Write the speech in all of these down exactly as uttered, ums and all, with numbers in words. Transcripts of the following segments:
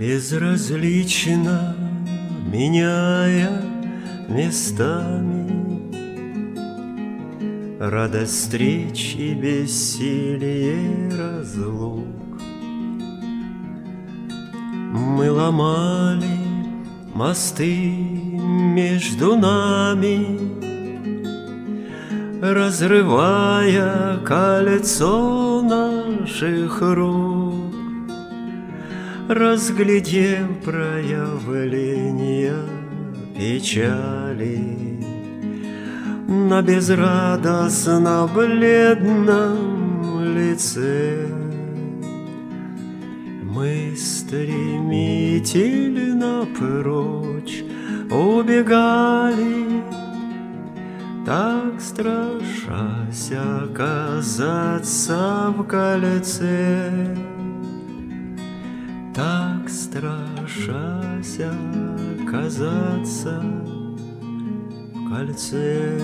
безразлично меняя местами радость встреч и бессилие разлук. Мы ломали мосты между нами, разрывая кольцо наших рук, разглядев проявления печали на безрадостно бледном лице. Мы стремительно прочь убегали, так страшась оказаться в кольце, так страшась оказаться в кольце.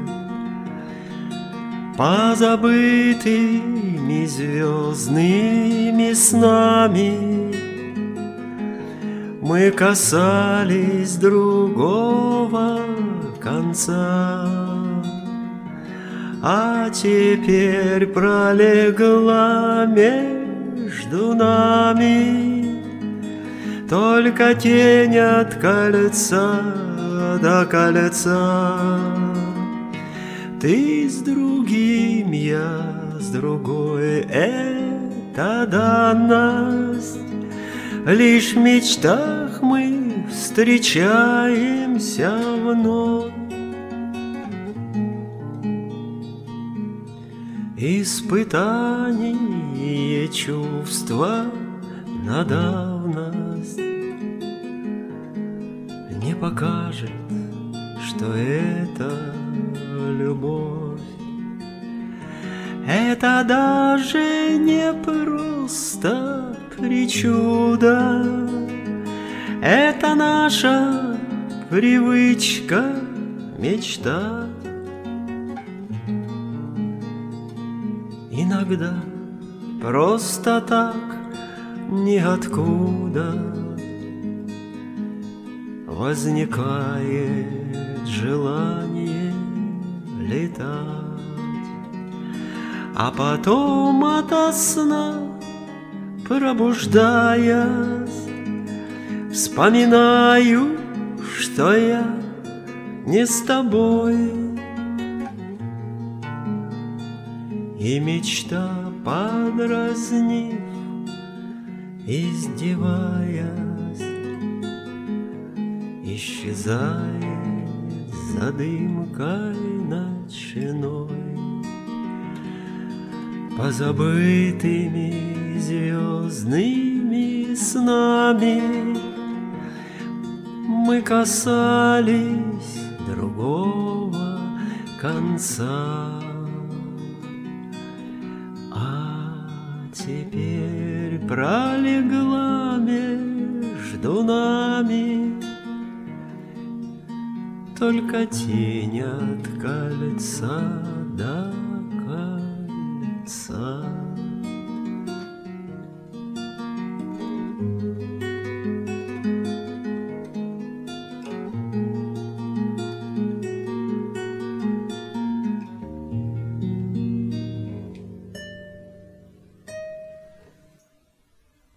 Позабытыми звездными снами мы касались другого конца, а теперь пролегла между нами только тень от кольца до кольца. Ты с другим, я с другой, это данность. Лишь в мечтах мы встречаемся вновь. Испытание чувства на давность не покажет, что это любовь. Это даже не просто причуда, это наша привычка, мечта. Иногда просто так, ниоткуда, возникает желание летать, а потом ото сна пробуждаясь, вспоминаю, что я не с тобой. И мечта, подразнив, издеваясь, исчезает за дымкой ночной. Позабытыми звездными снами мы касались другого конца, а теперь пролегла между нами только тень от кольца до кольца.